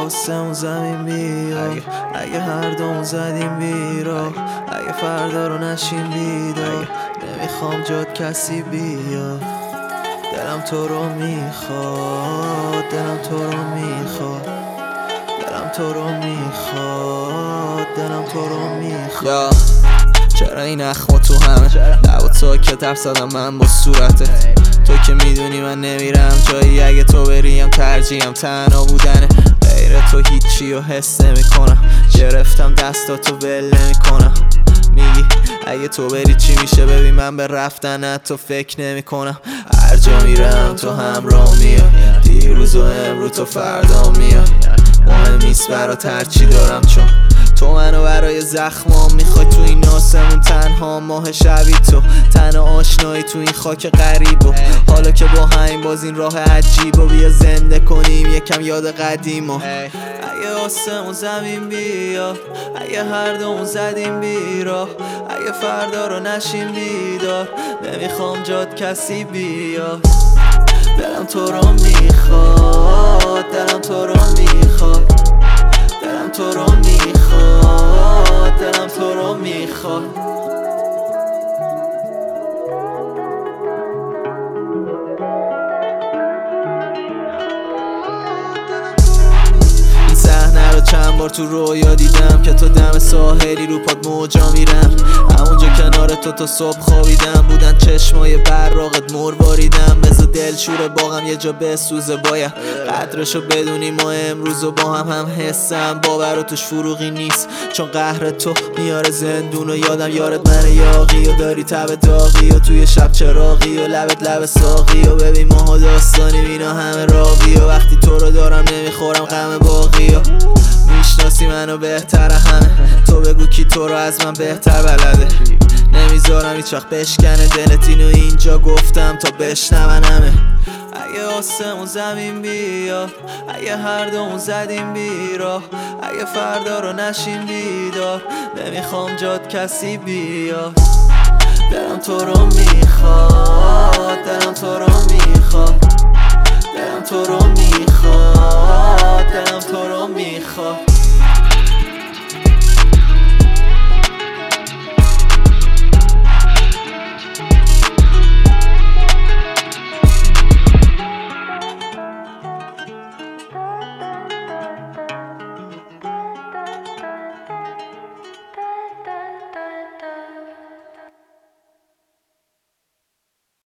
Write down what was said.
آسمون زمین بیاد، اگه هر دوم زدیم بیراه، اگه فردا رو نشیم بیدار، نمیخوام جات کسی بیاد. دلم تو رو میخواد، دلم تو رو میخواد، دلم تو رو میخواد، دلم تو رو میخواد. چرا این اخما تو همه لبا ساکت حرف زدم من با صورتت؟ تو که میدونی من نمیرم جایی، اگه تو بریم ترجیحم تنها بودنه. غیر تو هیچی رو حس نمیکنم، گرفتم دستاتو ول نمیکنم. میگی اگه تو بری چی میشه؟ ببین من به رفتنت تو فکر نمیکنم. هر جا میرم تو همراه میاد، دیروز و امروز تو فردا میاد. مهم نیست برات هرچی دارم، چون تو منو برای زخمام میخوای. تو این آسمون تنها ماه شبی تو، تنها آشنایی تو این خاک غریب. و حالا که با همین باز این راه عجیب و بیا زنده کنیم یکم یاد قدیم. و اگه آسمون زمین بیاد، اگه هر دوم زدیم بیراه، اگه فردا رو نشیم بیدار، نمیخوام جات کسی بیاد. دلم تو رو میخواد، دلم تو رو میخواد، دلم تو رو میخواد، دلم تو رو میخواد. این صحنه رو چند بار تو رویا دیدم که تو دم ساحلی رو پاد موجا میرم. همونجا کنار تو صبح خوابیدم، بودن چشمای براقت مرواریدم. بذار دلشور باغم یه جا بسوزه، باید قدرشو بدونی. ما امروز و با هم حسم باور و توش فروغی نیست، چون قهر تو میاره زندون. و یادم یارت من یاقی و داری تب داغی و توی شب چراغی و لبت لب ساقی. و ببین ماها داستانی اینا همه راقی و وقتی تو رو دارم نمیخورم غم باقی. و میشناسی منو بهتر همه، تو بگو کی تو رو از من بهتر بلده. نمیذارم هیچ وقت بشکنه دلت، اینو اینجا گفتم تا بشنون همه. اگه آسمون زمین بیاد، اگه هر دوم زدیم بیراه، اگه فردا رو نشیم بیدار، نمیخوام جات کسی بیاد. دلم تو رو میخواد، دلم تو رو میخواد، دلم تو رو میخواد، دلم تو رو میخواد.